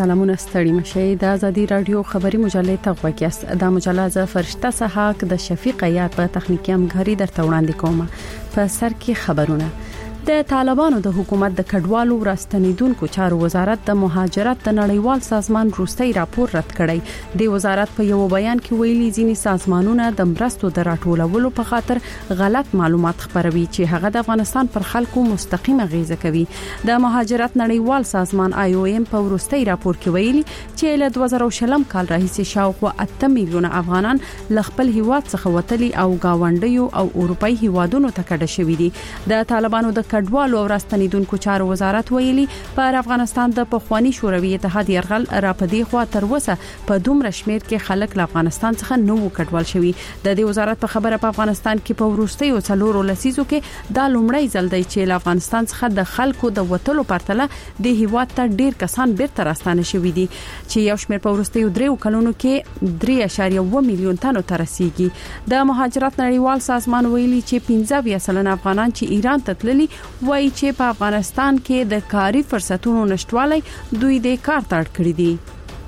سلامونه ستړي مشه د ازادي رادیو خبري مجله ته وګیاست د مجله ز فرشته صحاک د شفیق یاد په تخنیکی همکاري درته وړاندې کوم په سر کې خبرونه د طالبانو د حکومت د کډوالو راستنیدونکو چارو وزارت د مهاجرت د نړیوال سازمان روستي راپور رد کړی د وزارت په یو بیان کې ویلي ځینی سازمانونه د مرستو د راټولولو په خاطر غلط معلومات خبروي چې هغه د افغانستان پر خلکو مستقیمه غیزه کوي د مهاجرت نړیوال سازمان IOM په روستي راپور کې ویلي چې له 2020 کال راهیسې شاوخوا 8 میلیونه افغانان ل خپل هیواد څخه وتلي او گاونډیو او اروپאי هیوادونو ته کډه شوي دي د طالبانو د کډوالو او راستنیدونکو چارو وزارت ویلي پر افغانستان د پخوانی شوروي اتحاد يرغل را پدې خوا تر وسه په دومره شمیر کې خلک له افغانستان څخه نو کډوال شوي د دې وزارت په خبره په افغانستان کې په ورستیو څلورو لسیزو کې د لومړی ځل دی چې له افغانستان څخه د خلکو د وټلو پرتله د هیواد ته ډیر کسان بیرته راستانه شوي دي چې یو شمیر په ورستیو دریو کلونو کې 3.1 میلیون تنو ته رسیدي د مهاجرت نړیوال سازمان ویلي چې 15% افغانان چې ایران ته تللي وایي چې په افغانستان کې د کاري فرصتونو نشټوالی دوی د کار ته اړ کړی دي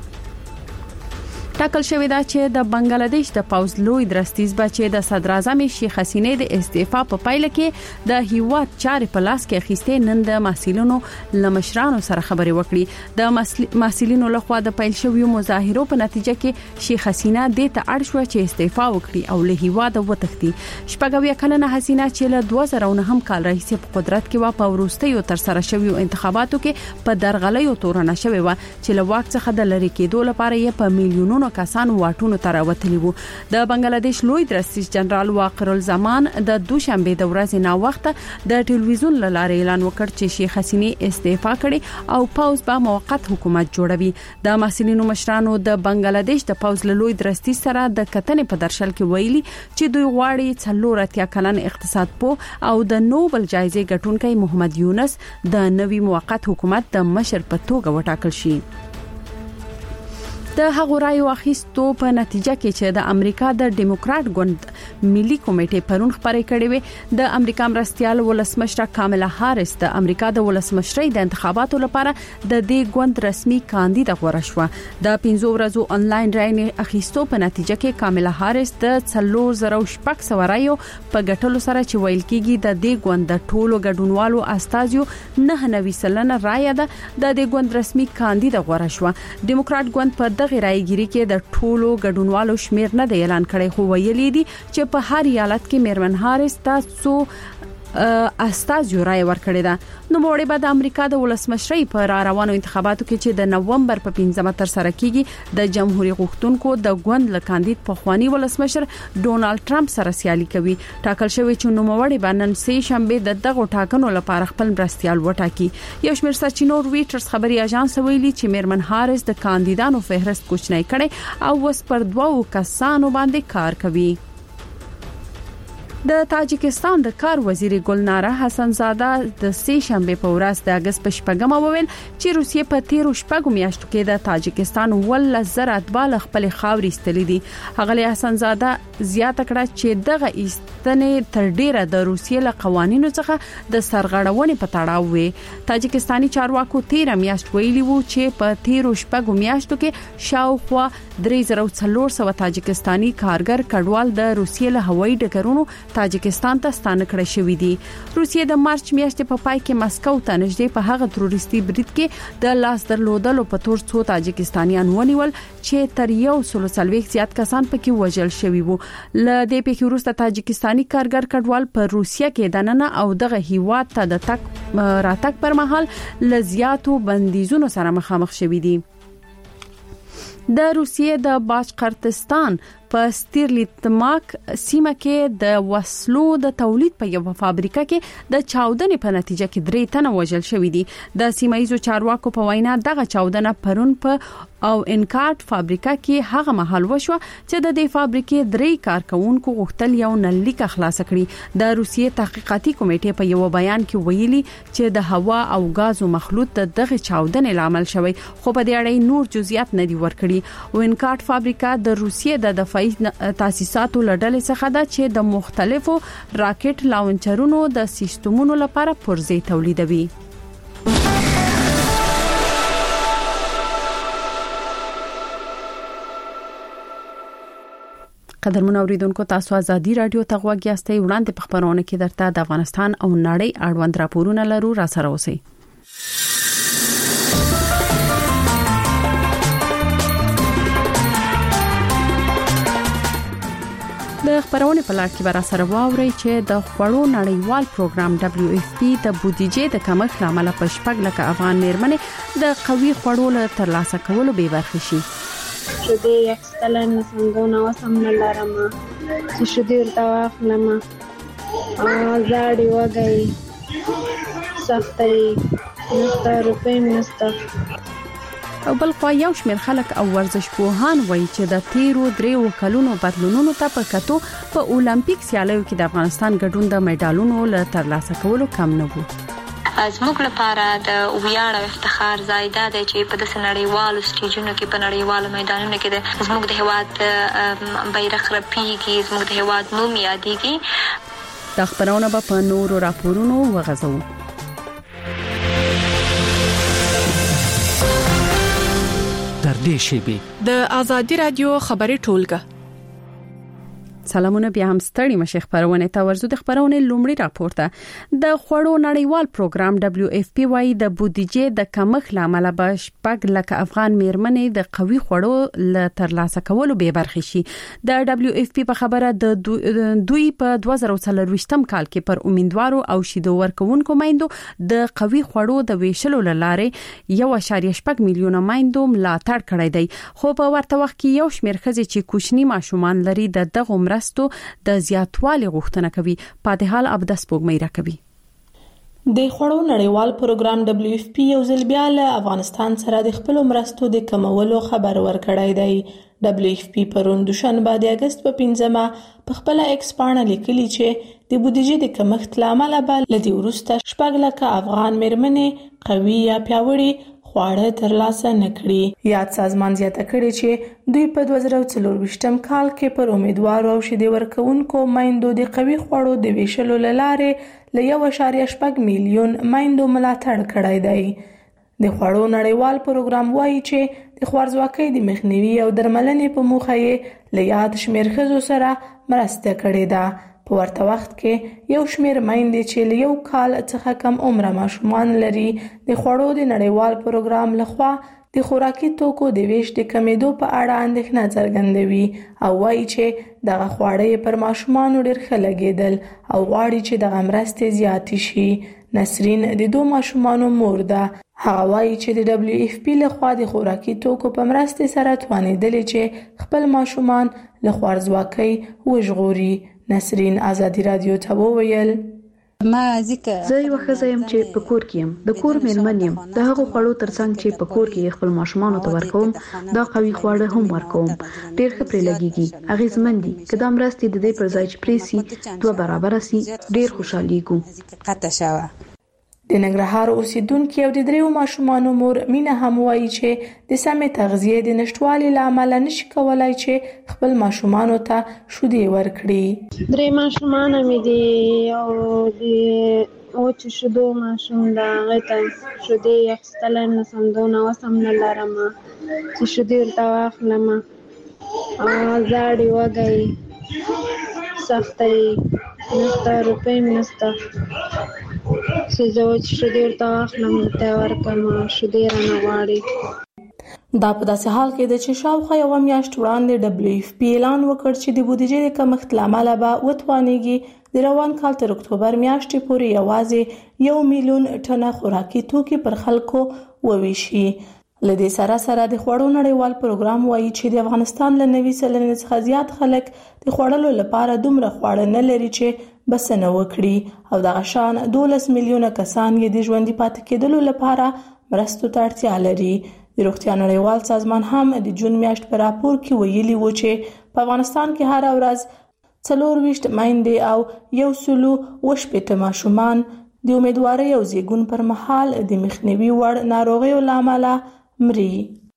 ټاکل شوې ده چې د بنگلاديش د پوز لوی درستیز بچي د صدر اعظم شیخ حسینه د استعفا په پایله کې د هیواد چارې په لاس کې اخیسته نن د محصلینو لمشرانو سره خبرې وکړي د محصلینو لخوا د پیل شویو مظاهرو په نتیجه کې شیخ حسینه د ته اړ شو چې استعفا وکړي او له هیواد وتښتي شپږویا کلنه حسینه چې له 2009 کال راهیسې په قدرت کې و په وروستیو تر سره شویو انتخاباتو کې په درغلیو تورنه شوی و چې له واک څخه د لری کېدو لپاره یې په میلیونونو کسان واټونو ته راوتلي وو د بنگلاديش لوی درستیز جنرال واقر الزمان د دوشنبه د ورځې نا وخت د ټلویزیون لاره اعلان وکړ چې شیخ حسینه استعفا کړي او پاوز به موقت حکومت جوړوي د محصلینو مشرانو د بنگلاديش د پاوز لوی درستیز سره د کتنې په درشل کې ویلي چې دوی غواړي څلورتیا کلن اقتصاد په او د نوبل جایزې ګټونکي محمد یونس د نوي موقت حکومت د مشر په توګه وټاکل شي د هغو رایو اخیستو په نتیجه کې چې د امریکا د ډیموکرات ګوند ملي کمیټې پرون خبرې کړې وې د امریکا مرستيال ولسمشر کاملا هاریس د امریکا د ولسمشرۍ د انتخاباتو لپاره د دې ګوند رسمي کاندید غوړه شو د 15 ورځو انلاین رای اخیستو په نتیجه کې کاملا هاریس د 3016 رایو په ګټلو سره چې ویل کېږي د دې ګوند د ټولو ګډونوالو استازیو 99% رای ده د دې ګوند رسمي کاندید غوړه شو ډیموکرات ګوند په دغه رایګيري کې د ټولو ګډونوالو شمیر نه دی اعلان کړی خو ویلي دي چې په هر ایالت کې میرمن هاریس تاسو استازیو رای ورکړی ده نو موړي بعد امریکا د ولسمشرۍ په روانو انتخاباتو کې چې د نومبر په 15 تر سره کیږي د جمهوریت غوښتونکو د ګوند له کاندید په خواني ولسمشر ډونالد ټرمپ سره سیالي کوي ټاکل شوی چې نو موړي باندې سې شنبه د دغه ټاکنو لپاره خپل مرستيال وټاکي یو شمېر سرچینو رويټرز خبري اژانس ویلي چې میرمن هاریس د کاندیدانو فهرست کوچنی کړي او وس پر 2 کسانو باندې کار کوي د تاجکستان د کار وزیر ګلناره حسن زاده د سې شنبه په ورځ د اگست په شپږم وویل چې روسیه په 13 شپږو میاشتو کې د تاجکستان ول زر اتبال خپل خاوري استلې دي هغه حسن زاده زیاته کړه چې دغه ایستنې تر ډیره د روسیې له قوانینو څخه د سرغړونې په تړاو وي تاجکستاني چارواکو 13 میاشت ویلي وو چې په 13 شپږو میاشتو کې شاوخوا 3400 تاجکستاني کارګر کډوال د روسیې له هوایي ډګرونو تاجکستان ته ستانه کړی شوې دي روسیه د مارچ میاشتې په پای کې مسکو ته نږدې په هغه تروریستي برید کې د لاس درلودلو په تور څو تاجکستانیان ونیول چې تر 140 زیات کسان پکې وژل شوي وو ل دې په وروسته تاجکستاني کارګر کډوال په روسیه کې دننه او دغه هیواد ته د تک راتګ پر مهال ل زیاتو بندیزونو سره مخامخ شوي دي د روسیې د باجقرتستان په ستیرلیتماک سیمه کې د وسلو د تولید په یو فابریکه کې د چاودنې په نتیجه کې 3 تنه وژل شوي دي د سیمایي چارواکو په وینا دغه چاودنه پرون په او انکارت فابریکه کې هغه محل وشو چې د دې فابریکې 3 کارکونکو غوښتل یو نلیک خلاص کړي د روسیې تحقیقاتي کمیټې په یو بیان کې ویلي چې د هوا او غازو مخلوط دغه چاودنې لامل شوی خو په دې اړه نور جزئیات نه دي ورکړي او انکارت فابریکه د روسیې د دفاعي تاسیساتو لړل څخه ده چې د مختلفو راکټ لانچرونو د سیستمونو لپاره پرزې تولیدوي قدرمن اوریدونکو تاسو آزادي رادیو ته غوږ یاستئ. وړاندې په خبرونه کې درته د افغانستان او نړۍ اړوند راپورونه لرو، را سره اوسئ. د خبرونه په لړ کې به را سره واوري چې د خوړو نړیوال پروګرام WFP د بودیجې د کمښت لامل په 6 لک افغان میرمنې د قوي خوړو له ترلاسه کولو بې برخې شي. شدې یکستلن سندونه وسم نه لرم چې شدې ورته واخلم زاړی وګي سختي نسته روپې نسته. او بل خو یو شمېر خلک او ورزشپوهان وایي چې د تیرو 3 کلونو بدلونونو ته په کتو په اولمپیک سیالیو کې د افغانستان ګډون د میډالونو له ترلاسه کولو کم نه وو. زموږ لپاره د ویاړ او افتخار ځای دی چې په داسې نړیوالو سټیجونو کې په نړیوالو میدانونو کې زموږ د هیواد بیرغ رپیږي، زموږ د هیواد نوم یادېږي. د خبرونه په نورو راپورونو وغځو. تر دې شیبې د آزادي رادیو خبري ټولګه. سلامونه، بیا هم ستړي مشه خبرونه ته ورزو. د خبرونه لومړی راپورته د خوړو نړیوال پروګرام WFP وايي د بودیجې د کمښت لامل به 6 لک افغان میرمنې د قوي خوړو له ترلاسه کولو بې برخې شي. د WFP په خبره د دوی په 2024 کال کې پر امیدوارو او شیدو ورکوونکو میندو د قوي خوړو د ویشلو لاره 1.8 میلیونه میندو ملاتړ کړی دی. خو په ورته وخت کې یو شمېر ښځې چې کوچني ماشومان لري د دغه مرستو د زیاتوالي غوښتنه کوي. پاتې حال ابدس پوګمې راکوي. د خوړو نړیوال پروګرام WFP یو ځل بیا له افغانستان سره د خپل مرستو د کمولو خبر ورکړی دی. WFP پرون دوشنبه د اگست په 15 په خپل ایکس پاڼه لیکلي چې د بودیجې د کمښت لامل به لدی ورسته 6 لک افغان میرمنې قوي یا پیاوړي خواړه ترلاسه نکړي. یاد سازمان زیاته کړي چې دوی په 2024 کال کې پر امیدوارو او شیدې ورکوونکو میندو د قوي خوړو د ویشلو لاره له 1.8 میلیون میندو ملاتړ کړی دی. د خوړو نړیوال پروګرام وايي چې د خوارځواکۍ د مخنیوي او درملنې په موخه یې له یاد شمېر ښځو سره مرسته کړې ده. په ورته وخت کې یو شمېر میندې چې له 1 کال څخه کم عمره ماشومان لري د خوړو د نړیوال پروګرام لخوا د خوراکي توکو د ویش د کمیدو په اړه اندېښنه څرګندوي او وایي چې دغه خواړه پر ماشومان ډېر ښه لګېدل او غواړي چې دغه مرستې زیاتې شي. نسرین د 2 ماشومانو مور ده. هغه وایي چې د WFP لخوا د خوراکي توکو په مرستې سره توانېدلې چې خپل ماشومان له خوارځواکۍ وژغوري. نسرین آزادي رادیو ته وویل زه یو ښځه یم چې په کور کې یم، د کور میرمن یم. د هغو خوړو ترڅنګ چې په کور کې خپل ماشومان ته ورکوم دا قوي خواړه هم ورکوم. ډېر ښه پرې لګیږي، اغیزمن دي. که دا مرستې د دې پر ځای چې پریسي 2 برابر سي ډېر خوشاليږو. د ننګرهار اوسیدونکو او د 3 ماشومانو مور مینه هم وایي چې د سمې تغذیې د نشټوالي لامل نشي کولای چې خپل ماشومانو ته شیدې ورکړي. 3 ماشومان مې دي او د او چې شیدو ماشوم دا غته شیدې یکستلن سندونه وسم نه لرم چې شیدې ورته واخلم زاړی وګي سختي نسته روپې نسته سوچ شدیر تا اخلم تیار کما شدیر نه واړي. دا په داسې حال کې د چې شاوخوا یو میاشت وړاندې WFP اعلان وکړ چې د بودیجې د کمښت لامل به وتوانېږي د روان کال تر اکتوبر میاشتې پورې یوازې 1 میلیون ټنه خوراکي توکي پر خلکو وویشي. لدې سره د خوړو نړیوال پروګرام وايي چې د افغانستان له 90 سلنې څخه زیات خلک د خوړلو لپاره دومره خواړه نه لري چې بسنه وکړي او دغه شان 12 میلیونه کسان یې د ژوندۍ پاتې کېدلو لپاره مرستو ته اړتیا لري. د روغتیا نړیوال سازمان هم د جون میاشت په راپور کې ویلي و چې په افغانستان کې هر ورځ 24 میندې او 180 ماشومان د امیدوارۍ او زیږون پر مهال د مخنیوي وړ ناروغیو لامل مري.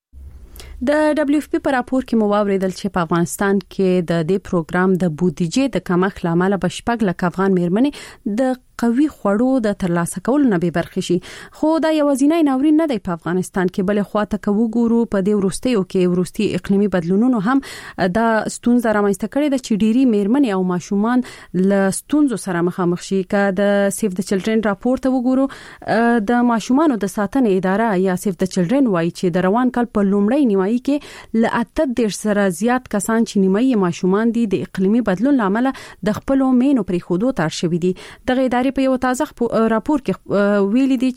د WFP په راپور کې مو واوریدل چې په افغانستان کې د دې پروګرام د بودیجې د کمښت لامل به 6 لک افغان میرمنې د قوي خوړو د ترلاسه کولو نه به برخه شي. خو دا یوازینی ناورین نه دی په افغانستان کې، بل خواته کوو ګورو په دې ورستیو کې ورستي اقلیمي بدلونونو هم دا ستونزه رامنځته کړې ده چې ډيري میرمنې او ماشومان له ستونزو سره مخامخ شي. که د سیف د چلډرن راپور ته وګورو، د ماشومانو د ساتنې اداره یا سیف د چلډرن وایي چې د روان کال په لومړۍ نیمایي کې له 18 سره زیات کسان چې نیمایي ماشومان دي د اقلیمي بدلون لامل د خپل مینو پرې خودو تر شوی دي. د ادارې په یو تازه راپور کې ویلي دي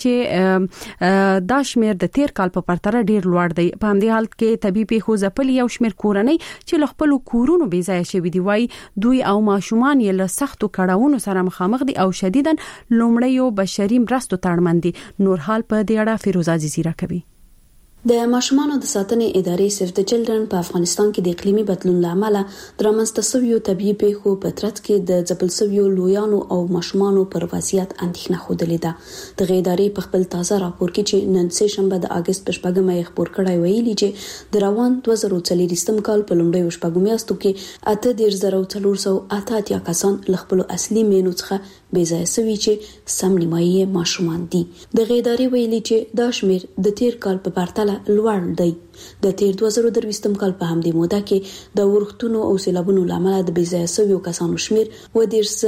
چې دا شمیر د تیر کال په پرتله ډیر لوړ دی. په همدې حال کې طبي پیښو ځپلي یو شمیر کورنۍ چې له خپل کورونو بې ځای شوی دي، وایي دوی او ماشومان یې له سختو کړهونو سره مخامخ دي او شدیداً لومړیو بشري مرستو ته اړمن دي. نور حال په دې اړه فیروز عزیزی راکوي. د ماشومانو د ساتنې ادارې سیف د چلډرن په افغانستان کې د اقلیمي بدلون لامل درمنځته شویو طبيعي پیښو په ترڅ کې د ځپل شویو لویانو او ماشومانو پر وضعیت اندېښنه خوده لیده. د ادارې په خپل تازه راپور کې چې نن سه شنبه د اگست په شپږمه خبر کړای ویلي چې د روان 2023 کال په لومړۍ شپږم میاشتو کې 84,488 کسان له خپل اصلي مینو څخه بې ځای شوي چې سم نیمایي ماشومان دي. د ادارې ویلي چې دا شمیر د تیر کال په پرتله لوړ دی. د تیر 2023 کال په همدې موده کې د ورښتونو او سیلابونو لامل د بې ځای شویو کسانو شمیر و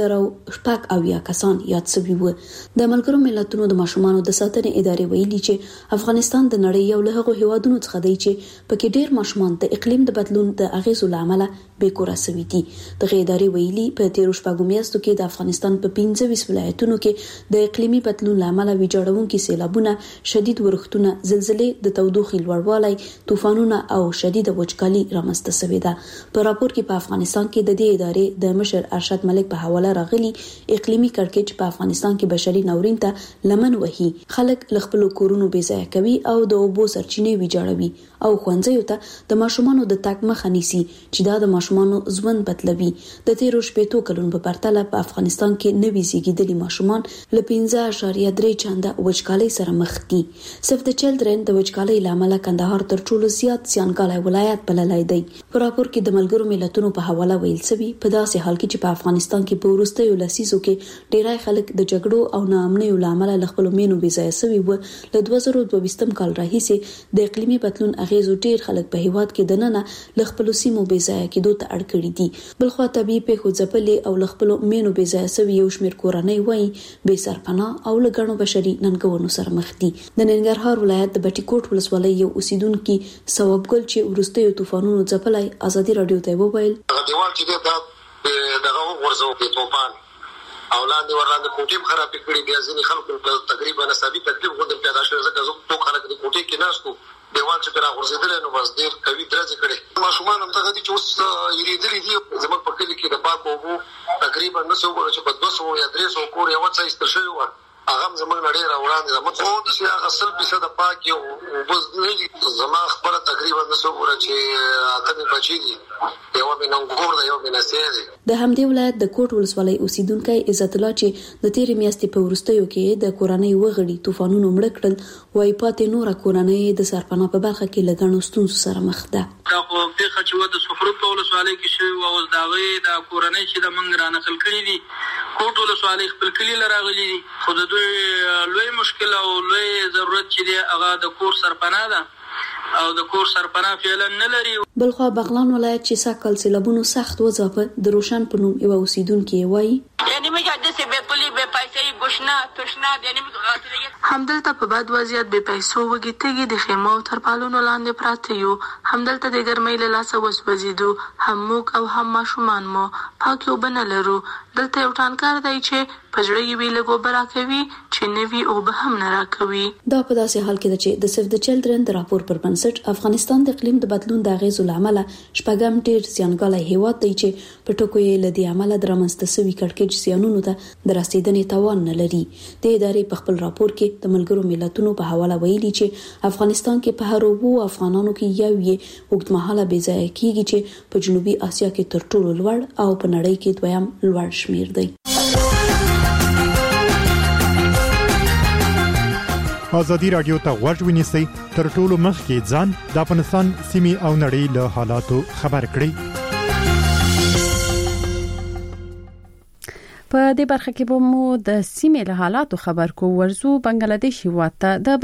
1,080 کسان یاد شوي وو. د ملګرو ملتونو د ماشومانو د ساتنې ادارې ویلي چې افغانستان د نړۍ یو له هغو هیوادونو څخه دی چې پکې ډېر ماشومان د اقلیم د بدلون د اغیزو لامل بې کوره شوي دي. د ادارې ویلي په تیر شپږو میاشتو کې د افغانستان په 25 ولایتونو کې د اقلیمي بدلون لامل ویجاړونکي سیلابونه، شدید ورښتونه، زلزلې، د تودوخې لوړوالی، طوفانونه او شدید وچکالي رامنځته شوې ده. په راپور کې په افغانستان کې د دې ادارې د مشر ارشد ملک په حواله راغلي اقلیمي کړکېچ په افغانستان کې بشري ناورین ته لمن وهي، خلک له خپل کورونو بې ځای کوي او د اوبو سرچینې ویجاړوي او ښوونځیو ته د ماشومانو د تګ مخه نیسي چې دا د ماشومانو ژوند بدلوي. د تیرو شپږو کلونو په پرتله په افغانستان کې نوي زیږیدلي ماشومان له 15.3 چنده وچکالۍ سره مخ دي. سیف د چلډرن د وچکالۍ لامل کندهار تر ټولو زیات زیانګالی ولایت بللی دی. په راپور کې د ملګرو ملتونو په حواله ویل شوی په داسې حال کې چې په افغانستان کې په وروستیو لسیزو کې ډیری خلک د جګړو او ناامنیو لامل له خپل مینو بې ځای شوي وو. له 2022 کال راهیسې د اقلیمي بدلون اغیزو ډیر خلک په هیواد کې دننه له خپل سیمو بې ځای کېدو ته اړ کړي دي. بلخوا طبيعي پیښو ځپلې او له خپل مینو بې ځای شوي یو شمیر کورنۍ وایي بې سرپناه او له ګڼو بشري ننګونو سره مخ دي. د ننګرهار ولایت د بټي کوټ ولسوالۍ یو اوسیدونکو ثوابګل چې ورستیو طوفانونو ځپلای ازادي رادیو ته وویل دیوال چې دا دغه ورزو په طوفان اولاد ورلاندې کوټیم خراب کړي، بیا ځینې خلکو تقریبا نسبی تکلیف غوډه پیدا شوه ځکه زه ټول خلک د کوټې کې ناشتو دیوال چې پر غورځیدل نو بس ډیر کوي درځي کړي. ماشومان هم ته دي چې اوس یریدلي دي زموږ په کلی کې د پاکو وو تقریبا 900 چې په 200 یا 300 کور یو څه استل شوی و. هغه زموږ نړۍ راوړاندې زموږ خو د هغه 100% پاک یو بس نه زما خبره تقریبا 900 کور چې اته بچی دي یو مینه ګور دا یو مینه سي. د همدې ولایت د کوټ ولسوالۍ اوسیدونکو عزت الله چې د تیرې میاشتې په ورستیو کې د کورنۍ وغړي طوفانونو مړ کړل، وايي پاتې نور کورنۍ د سرپناه په برخه کې لګڼو ستونزو سره مخ ده. دا په دې خچوه د سفرو په ولسوالۍ کې شوی او داغه د کورنۍ چې د منګ را نقل کړي دي کوټ ولسوالۍ خپل کلی لراغلي دي. خو د دوی لوی مشکل او لوی ضرورت چې دی هغه د کور سرپناه ده او د کور سرپناه فعلا نه لري. بلخوا بغلان ولایت چې ساکل سیلابونو سخت وځاپه د روشن په نوم یو اوسیدونکو وایي یعنی مجاهد سه به پلی به پیسې ګشنا تشنا یعنی غاټلې همدلته په بد وضعیت به پیسو وګیتګي د خیمو تر پالونو لاندې پراته یو. همدلته د ګرمۍ له لاسه وسوځیدو هم موږ او هم ماشومان مو پاک یو بنه لرو. دلته یو ټانکر دی چې پجړې وی له ګوبر راکوي چې نوی او به هم نه راکوي. دا په داسې حال کې چې د سیف د چلډرن د راپور پر بنسټ افغانستان د اقلیم د بدلون د اغیزو لامل شپږم ډیر زیانګالی هیواد دی چې په ټکو یې لدی عمل درمنسته سوي کړکېچ زیانونو ته د رسیدنې توان نه لري. د ادارې په خپل راپور کې د ملګرو ملتونو په حواله ویلي چې افغانستان کې په هر وو افغانانو کې یو یې وګړمحاله بې ځای کیږي چې په جنوبي اسیا کې تر ټولو لوړ او په نړۍ کې دویم لوړ شمیر دی. ازادي رادیو ته غوږ ونیسئ تر ټولو مخکې ځان د افغانستان سیمې او نړۍ له حالاتو خبر کړئ. په دې برخه کې به مو د سیمې له حالاتو خبر کو ورزو بنگلاديش هیواته د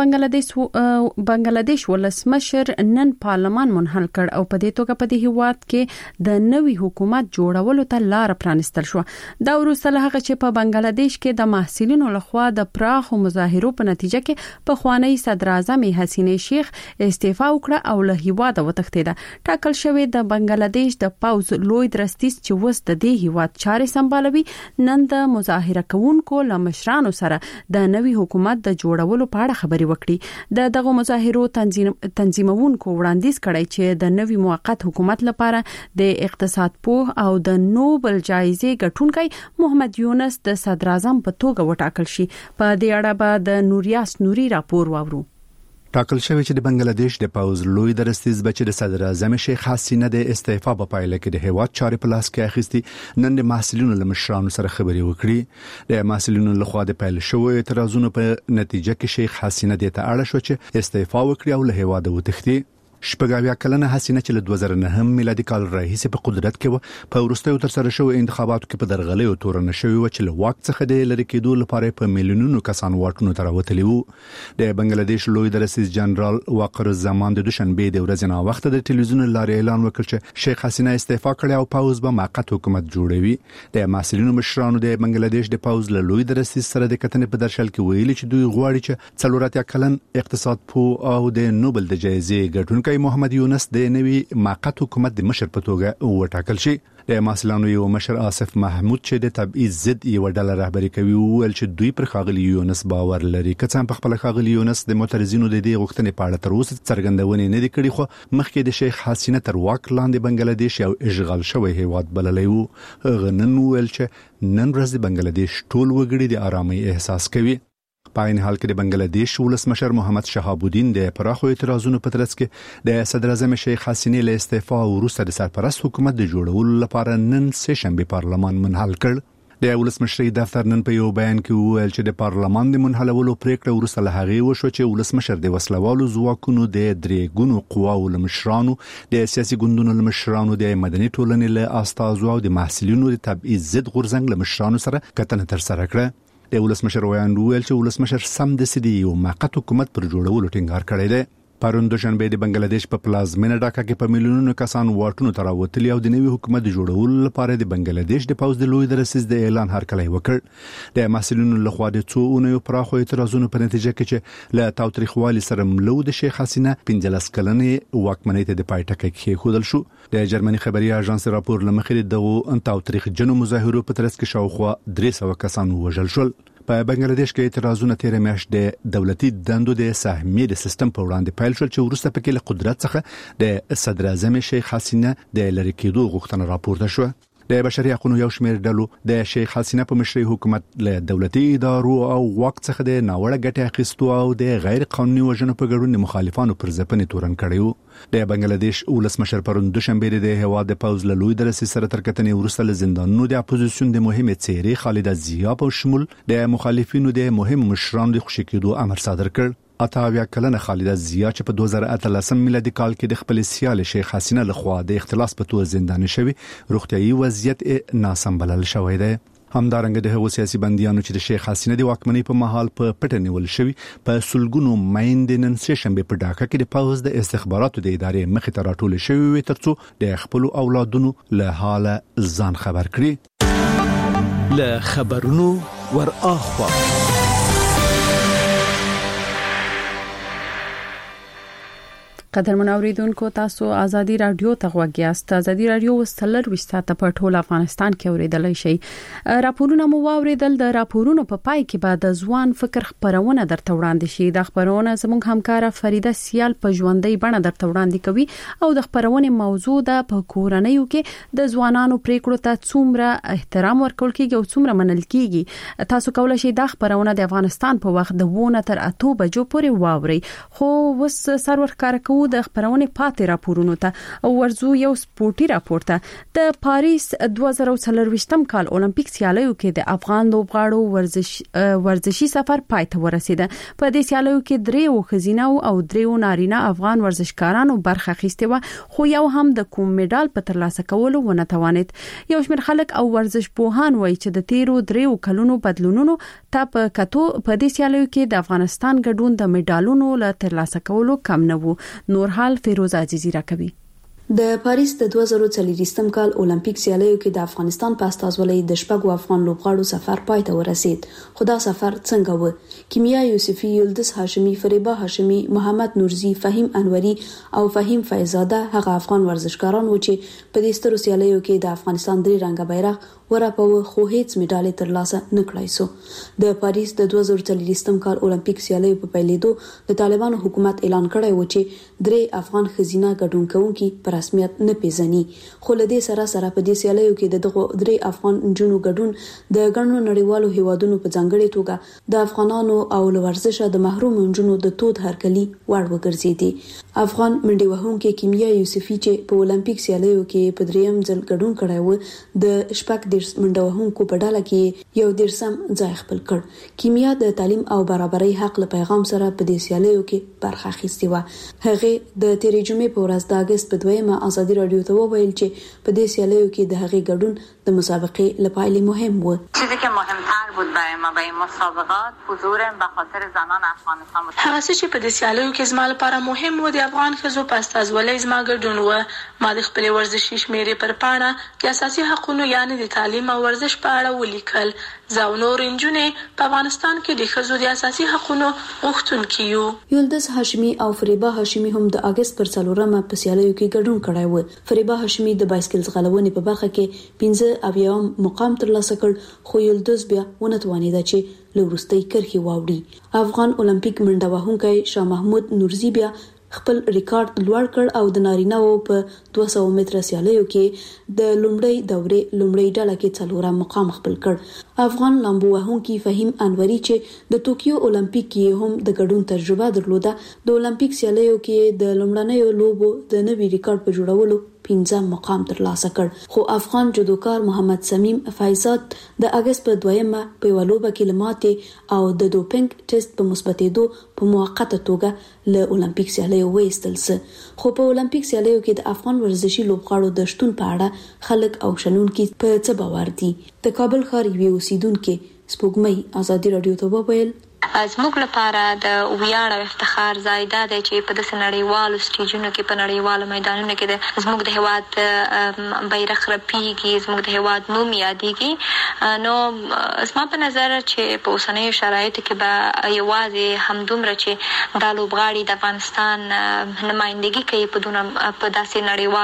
بنگلاديش ولسمشر نن پارلمان منحل کړ او په دې توګه په دې هیواد کې د نوي حکومت جوړولو ته لار پرانستل شو. دا وروسته له هغه چې په بنگلاديش کې د محصلینو لخوا د پراخو مظاهرو په نتیجه کې په خوانی صدر اعظم حسینه شیخ استعفا وکړه او له هیواده وتښتیده. ټاکل شوی د بنگلاديش د پاوز لوی درستیز چې وس د دې هیواد چارې سمبالوي نن د مظاهره کوونکو له مشرانو سره د نوي حکومت د جوړولو په اړه خبري وکړي. دغه مظاهرو تنظیمونکو وړاندیز کړی چې د نوي موقت حکومت لپاره د اقتصاد پوه او د نوبل جایزې ګټونکي محمد یونس د صدر اعظم په توګه وټاکل شي. په دې اړه به د نوریاس نوري راپور واورو. ټاکل شوی چې د بنگلاديش د پاوز لوی درستیز بچی د صدر اعظم شیخ حسینه د استعفا په پایله کې د هیواد چارې په لاس کې اخیستي نن د محصلینو له مشرانو سره خبري وکړي. د محصلینو لخوا د پیل شوی اعتراضونو په نتیجه کې شیخ حسینه د ته اړه شو چې استعفا وکړي او له هیواده وتښتي. شپږاویا کلنه حسینه چې له 2009 میلادي کال راهیسې په قدرت کې و په وروستیو تر سره شوی انتخاباتو کې په درغلې او تورن شوی و چې له واک څخه د لری کېدو لپاره په میلیونونو کسان واټونو ته راوتلی وو. د بنگلاديش لوی درسیز جنرال واقر الزمان د دوشنبه د ورځې نه وخت د ټلویزیون لارې اعلان وکړ چې شیخ حسینه استعفا کړي او پاوز به موقت حکومت جوړوي. د محصلینو مشرانو د بنگلاديش د پاوز له لوی درسیز سره د کتنې په درشل کې ویلي چې دوی غواړي چې څلوراتیا کلن اقتصاد پوه او د نوبل د جایزې ګټونکي محمد یونس د نوي موقت حکومت د مشر په توګه وټاکل شي. د محصلانو یو مشر آصف محمود چې د تبعیض ضد یو ډله رهبری کوي ویل چې دوی پر خاغلی یونس باور لري. که څنګه په خپل خاغلی یونس د معترضینو د دې غوښتنې په اړه تر اوسه څرګندونه نه دي کړې خو مخکې د شیخ حسینه تر واک لاندې بنگلاديش یو اشغال شوی هیواد بللی وو. غنن ویل چې نن ورځ د بنگلاديش ټول وګړي د آرامۍ احساس کوي. په عین حال کې د بنگلاديش ولسمشر محمد شهاب الدین د پراخو اعتراضونو په ترڅ کې د صدر اعظم شیخ حسینه له استعفا وروسته د سرپرست حکومت د جوړولو لپاره نن سه شنبه پارلمان منحل کړ. د ولسمشر دفتر نن په یو بیان کې ویل چې د پارلمان د منحلولو پریکړه وروسته له هغه وشو چې ولسمشر د وسلوالو ځواکونو د درې ګونو قواو لمشرانو د سیاسي ګوندونو لمشرانو د مدني ټولنې له استازو او د محصلینو د تبعیض ضد غورځنګ لمشرانو سره کتنه تر سره کړه. د ولسمشر ویل چې ولسمشر سم د سدي یو موقت حکومت پر جوړولو ټینګار کړی دی. پرون دوشنبه د بنگلاديش په پلازمینه ډاکا کې په میلیونونو کسان واټونو ته راوتلي او د نوي حکومت جوړولو لپاره د بنگلاديش د پاوز د لوی درسیز د اعلان هرکلی وکړ. د محصلینو لخوا د څو اونیو پراخو اعتراضونو په نتیجه کې چې له تاوتریخوالي سره ملو د شیخ حسینه 15 کلنې واکمنۍ ته د پایټک کې خودل شو. د جرمني خبري اژانس راپور لمخې دغه تاوتریخ جنو مظاهرو په ترڅ کې شاوخوا 300 کسان وژل شول. په بنگلاديش کې اعتراضونه تیر میاشت د دولتي دندو د سهمیې د سیستم په وړاندې پیل شول چې وروسته پکې له قدرت څخه د صدر اعظم شیخ حسینه د لری کېدو غوښتنه راپورته شوه. د بشري حقوقو یو شمېر ډلو د شیخ حسینه په مشرۍ حکومت له دولتي ادارو او واک څخه د ناوړه ګټې اخیستو او د غیر قانوني وژنو په ګډون مخالفانو پر ځپنې تورن کړیو. د بنگلاديش ولسمشر پرون دوشنبه د هیواد د پاوز له لوی درسیز سره تر کتنې وروسته له زندانونو د اپوزیسیون د مهمه څیرې خالده ضیا په شمول د مخالفینو د مهم مشرانو د خوشی کېدو امر صادر کړ. اتاویا کلنه خالده ضیا چې په 2013 میلادي کال کې د خپل سیال شیخ حسینه لخوا د اختلاس په تور زندان شوی روغتيایي وضعیت ناسمبلل شوی دی. همدارنګه د هغو سیاسي بنديانو چې د شیخ حسینه د واکمنۍ په محل په پټه نیول شوی په سلګونو مایند نن سه شنبه په ډاکا کې د پاوز د استخباراتو د ادارې مخې ته راټول شوی ترڅو د خپل اولادونو له حاله ځان خبر کړي. له خبرونو ور اخوا قدرمن اوریدونکو تاسو ازادي رادیو ته غوږیاست. ازادي رادیو وسلر وشته په ټول افغانستان کې اوریدلای شي. راپورونه مو واوریدل. د راپورونو په پای کې بعد ځوان فکر خبرونه درته وړاندې شي. د خبرونه زموږ همکاره فریده سیال په ژوندۍ بڼه درته وړاندې کوي او د خبرونه موضوع د په کورنیو کې د ځوانانو پریکړو ته څومره احترام ورکول کیږي او څومره منل کیږي. تاسو کولای شئ د خبرونه د افغانستان په وخت د 2 تر 8 بجو پورې واوري. خو وس سرور کار کوي د خبرونه پاتې راپورونو ته او ورزو یو سپورتي راپور ته. د پاریس 2024م کال اولمپیک سیالیو کې د افغان لوبغاړو ورزشي سفر پای ته ورسید. په دې سیالیو کې درې خزینه او درې نارینه افغان ورزشکارانو برخه اخیسته و، خو یو هم د کوم میډال په ترلاسه کولو ونه توانید. یو شمېر خلک او ورزش پوهان وایي چې د تیرو درې کلونو بدلونونو ته په کتو په دې سیالیو کې د افغانستان ګډون د میډالونو له ترلاسه کولو کم نه وو. نور حال فیروز عزیزی راکوي. د پاریس د 2024م کال اولمپیک سیالیو کې د افغانستان په استازولۍ د شپږو افغان لوبغاړو سفر پای ته ورسید. خو دا سفر څنګه و؟ کیمیا یوسفی، یلدز هاشمی، فریبا هاشمی، محمد نورزی، فهیم انوری او فهیم فیضزاده هغه افغان ورزشکاران و چې په دې سترو سیالیو کې د افغانستان درې رنګه بیرغ ورپاوه، خو هیڅ میډال ترلاسه نه کړای سو. د پاریس د 2024م کال اولمپیک سیالیو په پیلېدو د طالبانو حکومت اعلان کړی و چې درې افغان خزینه ګډون کوونکي پر رسمیت نه پیژني. خو له دې سره په دې سیالیو کې دغه درې افغان جنونو ګډون د ګڼو نړیوالو هیوادونو په ځانګړي توګه د افغانانو او ورزشه د محروم جنونو د تود هرکلي وړ وګرځېدي. افغان منډي وهونکي کیمیا یوسفی چې په اولمپیک سیالیو کې په دریم ځل ګډون کړی و، د شپږ منډه وهونکو په ډله کې یو دیرسم ځای خپل کړ. کیمیا د تعلیم او برابرۍ حق له پیغام سره په دې سیالیو کې برخه اخیستې و. هغه د تیرې جمعې په ورځ د اگست په 2 ازادي رادیو ته وویل چې په دې سیالیو کې د هغې ګډون د مسابقې لپاره مهم و. چیزی که مهمتر بود برای ما برای مسابقات حضورم به خاطر زنان افغانستان بود. هغه چې په دې سیالیو کې زما لپاره مهم و د افغان ښځو په استازولۍ زما ګډون و. ما د خپل ورزشي شمیرې پر پاڼه د اساسي حقوقو یعنی د تعلیم او ورزش په اړه ولیکل. زه او نور نجونې په افغانستان کې د ښځو د اساسي حقوقو غوښتونکي یو. یلدز هاشمی او فریبا هاشمی هم د اگست پر 4 په سیالیو کې ګډون کړی و. فریبا هاشمی د بایسکل ځغلونې په برخه کې 15 مقام ترلاسه کړ، خو یلدز بیا ونه توانیده چې له وروستۍ کرښې واوړي. افغان اولمپیک منډه وهونکی شاه محمود نورزی بیا خپل ریکارډ لوړ کړ او د نارینه‌و په 200 متره سیالیو کې د لومړۍ دورې لومړۍ ډله کې 4 مقام خپل کړ. افغان لامبو وهونکي فهیم انوری چې د ټوکیو اولمپیک کې هم د ګډون تجربه درلوده، د اولمپیک سیالیو کې د لومړنیو لوبو د نوي ریکارډ په جوړولو 15 مقام ترلاسه کړ. خو افغان جودوکار محمد سمیم فیضزاد د اگست په 2 په ولوبه کې لماتې او د دوپینګ ټیسټ په مثبتېدو په موقته توګه له اولمپیک سیالیو وایستل سه. خو په اولمپیک سیالیو کې د افغان ورزشي لوبغاړو د شتون په اړه خلک او شنونکي په څه باور دي. د کابل ښار یو اوسیدونکو سپوږمۍ ازادي رادیو ته وویل زموږ لپاره د ویاړ او افتخار ځای دا دی چې په داسې نړیوالو سټیجونو کې په نړیوالو میدانونو کې زموږ د هیواد بیرغ رپیږي، زموږ د هیواد نوم یادېږي. نو زما په نظر چې په اوسنیو شرایطو کې به یوازې همدومره چې دا لوبغاړي د افغانستان نمایندګي کوي په داسې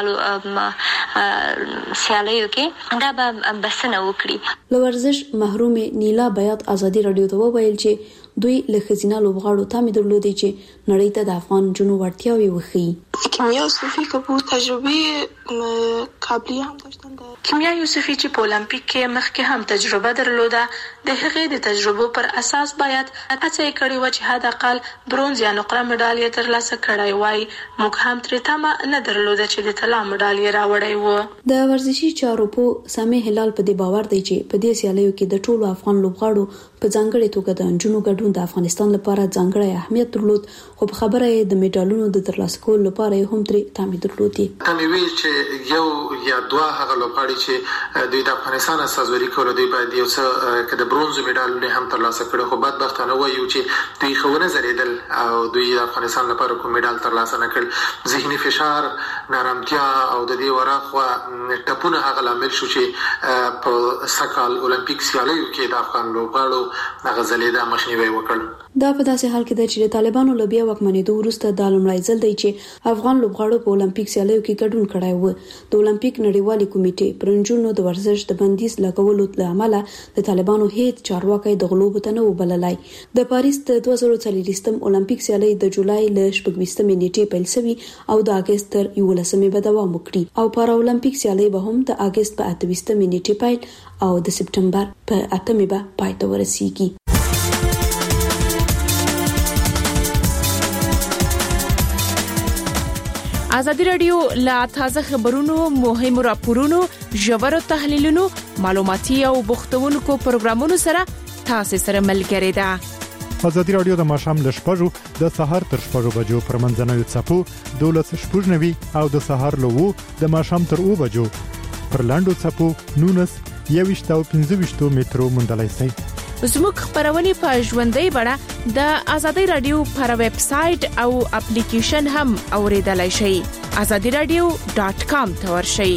نړیوالو سیالیو کې، دا به بسنه وکړي. له ورزش محرومې نیلا بیات ازادي رادیو ته وویل چې دوی له ښځینه لوبغاړو تمې درلودې چې نړۍ ته د افغان جنو وړتیاوې وښيي. کیمیا یوسفی که په تجربه قابلیه هم داشتن. کیمیا یوسفی چې په اولمپیک کې مخکې هم تجربه درلوده، د هغې د تجربو پر اساس باید هڅه یې کړې وه چې حداقل برونز یا نقره مډال یې ترلاسه کړی وای. موږ هم ترې تمه نه درلوده چې د طلا مډال یې راوړی و. د ورزشي چارو په سامع هلال په دې باور دی چې په دې سیالیو کې د ټولو افغان لوبغاړو په ځانګړي توګه د انجونو ګډون د افغانستان لپاره ځانګړی اهمیت درلود، خو په خبره یې د میډالونو د ترلاسه کولو لپاره هم ترې تامې درلودې. تمې ویل چې یو یا دوه هغه لوبغاړي چې دوی د افغانستان استازوري کوله دوی باید یو څه که د برونز میډالونه هم ترلاسه کړي، خو بدبختانه وایو چې دوی خو نه زریدل او دوی د افغانستان لپاره کوم میډال ترلاسه نه کړ. ذهني فشار، نارامتیا او د دې وراخوا ټپونه هغه لامل شو چې په سکهال اولمپیک سیالیو کې د افغان لوبغاړو هغه ځلېدا مخنیوي وکړ. دا په داسې حال کې ده چې د طالبانو له بیا واکمنېدو وروسته دا لومړی ځل دی چې افغان لوبغاړو په اولمپیک سیالیو کې ګډون کړی و. د اولمپیک نړیوالې کمیټې پر نجونو د ورزش د بندیز لګولو له امله د طالبانو هیڅ چارواکی د غلو ته نه وبللای. د پاریس د 2024م اولمپیک سیالي د جولای له 26 نیټې پیل شوی او د اگست تر 11 به دوام وکړي او پارا اولمپیک سیالي به هم د اگست په 28 نیټې پیل او د سپټمبر په 8 به پای ته ورسیږي. ازادي رادیو لا تازه خبرونو مهم راپورونو ژور تحلیلونو معلوماتي او بوختونکو پروګرامونو سره تاسو سره ملګری ده ازادي رادیو د ماشام ل شپږو د سحر تر شپږو بجو پر منځنوي چپو 12:09 او د سحر لوو د ماشام تر 2 بجو پر لاندو چپو 19 او 15 مترو مندلای سي زموږ خبرونه په ژوندۍ بڼه د ازادي رادیو پر ویب سټ او اپلیکیشن هم اوریدلای شئ azadiradio.com ته ورشئ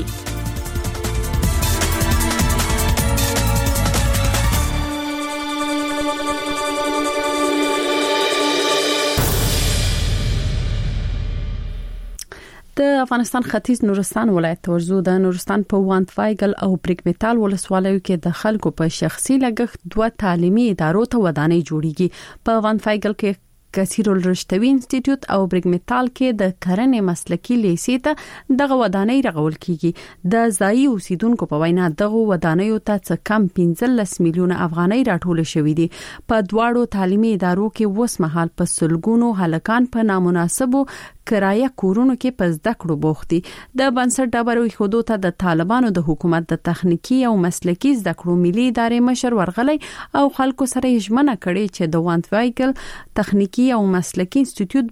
د افغانستان ختیځ نورستان ولایت ورزو د نورستان په وانت وایګل او بریک میټال ولسوالیو کې د خلکو په شخصي لګښت 2 تعلیمي ادارو ته ودانۍ جوړیږي په وانت وایګل کې کثیرل رشتوي انسټیټیوټ او بریک میټال کې د کرنې مسلکي لیسې ته دغه ودانۍ رغول کیږي د ځایي اوسیدونکو په وینا دغه ودانۍ ته څه کم 15 میلیونه افغانۍ راټول شوې دي په دواړو تعلیمي ادارو کې وسمحال په سلګونو هلکان په نامناسبو کرایه کورونو کې په زده کړو بوختي د بنسټ ډبرو خودو ته د طالبانو د حکومت د تخنیکی او مسلکي زده کړو ملي ادارې مشر ورغلي او خلکو سره ژمنه کړې چې د وانت وایګل تخنیکی او مسلکي انسټیټیوټ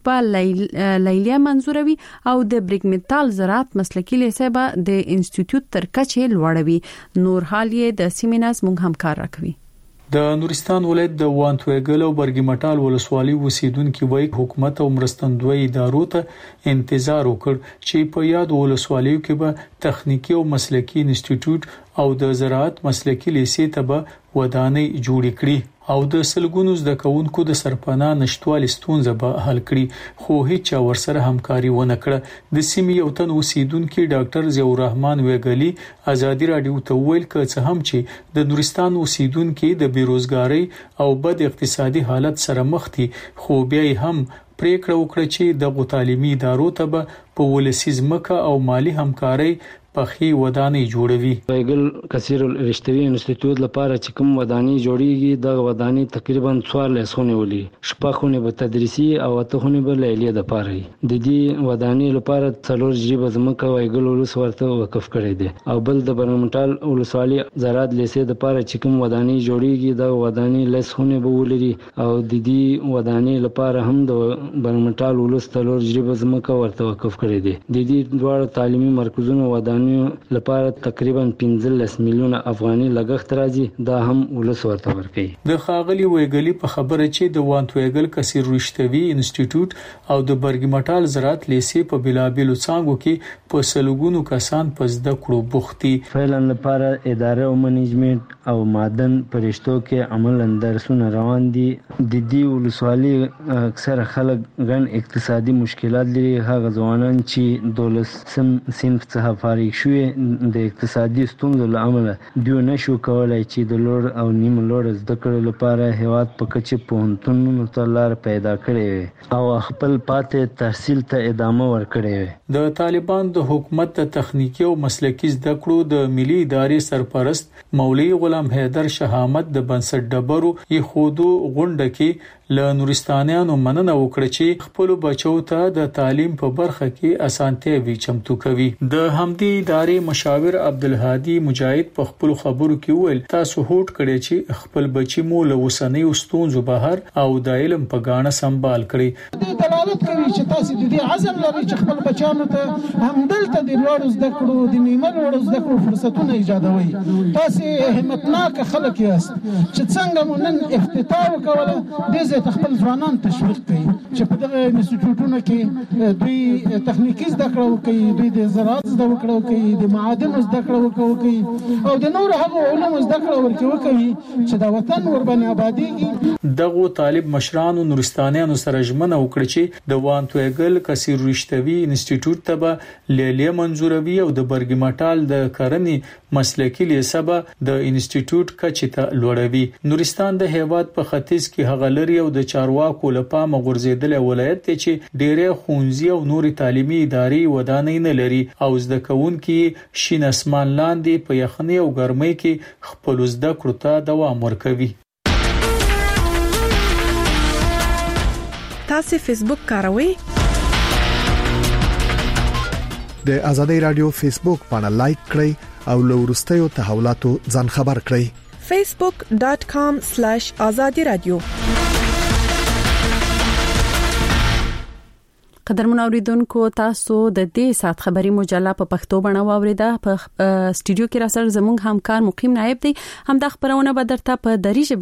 به لیلیه منزوروي او د بریک میټال زراعت مسلکي لیسه به د انسټیټیوټ تر کچې لوړوي نور حال یې د سیمیناز مونږ همکار راکوي د نورستان ولایت د وانت وایګل او برګی مټال ولسوالۍ اوسیدونکو وایي حکومت او مرستندوی ادارو ته انتظار وکړ چې په یاد ولسوالیو کې به تخنیکی او مسلکي انسټیټیوټ او د زراعت مسلکي لیسې ته به ودانۍ جوړ کړي او د سلګونو زده کوونکو د سرپناه نشټوالي ستونزه به حل کړي خو هیڅ ورسره همکاري ونه کړه د سیمې یو تن اوسیدونکو ډاکټر ضیاء الرحمن ویګلی ازادي رادیو ته ویل چې هم چې د نورستان اوسیدونکو د بیروزګاری او بد اقتصادي حالت سره مخ دي خو بیا هم پریکړه وکړه چې د تعلیمي ادارو ته په ولسی ځمکه او مالی همکاري پخې ودانۍ جوړوي وایګل کثیر رشتوي انسټیټیوټ لپاره چې کوم ودانۍ جوړیږي د ودانۍ تقریبا 14 خونه ولي شپږونه به تدریسي او اته خونه به لیلیه د پاره د دې ودانۍ لپاره څلور جریبه زمکه وایګل ولس ورته وقف کړی دی او بل د برمنټال ولسوالۍ زراعت لیسې د پاره چې کوم ودانۍ جوړیږي د ودانۍ لسونه به ولري او د دې ودانۍ لپاره هم د برمنټال ولس څلور جریبه زمکه ورته وقف کړی دی د دې دوه تعلیمي مرکزونو ودانۍ لپاره تقریبا 15 میلیونه افغاني لګښت راځي دا هم ولس ورته ورکړي د خاغلی ویګلی په خبره چې د وانت ویګل کثیر رشتوي انسټیټیوټ او د برګی مټال زراعت لیسې په بلابلو څنګهو کې په سلګونو کسان په زده کړو بوختي فعلا لپاره اداره او منیجمنت او معدن پرشتو کې عملاً درسونه روان دي د دې ولسوالۍ اکثره خلک ګڼ اقتصادي مشکلات لري هغه ځوانان چې دولسم صنف څخه فارغ شوی د اقتصادي ستونزو لامل دوی نشو کولای چې د لوړ او نیم لوړ زده کړو لپاره هیواد په کچه پوهنتونونو ته لار پیدا کړي او خپل پاتې تحصیل ته ادامه ورکړي د طالبان د حکومت د تخنیکی او مسلکي زده کړو د ملي ادارې سرپرست مولوی غلام حیدر شهامت د بنسټ ډبرو یخودو غونډه کې له نورستانیانو مننه وکړه چې خپل بچو ته د تعلیم په برخه کې اسانتیا وی چمتو کوي د همدې ادارې مشاور عبدالهادي مجاهد په خپل خبرو کې ویل تاسو هوټ کړی چې خپل بچی مو له وسنۍ ستونزو بهر او د علم په غاڼه سمبال کړي د دلالت کوي چې تاسو د دې عزم لرئ چې خپل بچانو ته همدلته د لوړ زده کړو د نیمه لوړ زده کړو فرصتونه ایجادوي تاسو همتناک خلک یاست چې څنګه مونږ افتتاح وکوله د ته خپل ځوانان تشویق کوي چې په دغه انسټیټیوټونو کې دوی تخنیکی زده کړو کوي دوی د زراعت زده کړو کوي د معادن زده کړو کوي او د نور هغه علوم زده کړو کوي چې د وطن وربنې آبادیږي دغه طالب مشرانو نورستانیانو سره ژمنه وکړه چې د وانت ویګل کثیر رشتوي انسټیټیوټ ته به لیلیه منزوروي او د برګی مټال د کرنې مسلکي لیسه به د انسټیټیوټ کچې ته لوړوي نورستان د هیواد په ختیځ کې هغه لري او د چارواکو لپاره غورځیدل ولایت ته چې ډېرې خونځي او نوري تعلیمي ادارې ودانۍ نه لري او زده کوونکي شین اسمان لاندې په یخنۍ او ګرمۍ کې خپل زده کړو ته دوام ورکوي تاسو فیسبوک کاروئ د ازادي رادیو فیسبوک باندې لایک کړئ او له ورستیو تحولاتو ځان خبر کړئ facebook.com/azadiradio قدرمن اوریدونکو تاسو د دې سات خبری مجله په پښتو باندې واوریده په استودیو کې را سره زموږ همکار مقیم نائب دی هم د خبرونه به درته په دری